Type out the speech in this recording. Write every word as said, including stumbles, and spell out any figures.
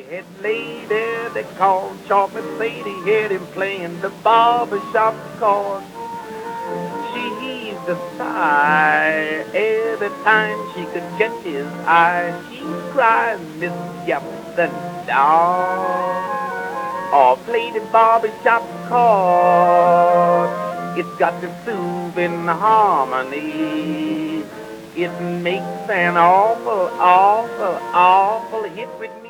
Redhead lady they called Chocolate Sadie, had him playing the barbershop chord. She heaved a sigh every time she could catch his eye. She'd cry, Miss Yapton Dog. Or play the barbershop chord. It's got the soothing harmony. It makes an awful, awful, awful hit with me.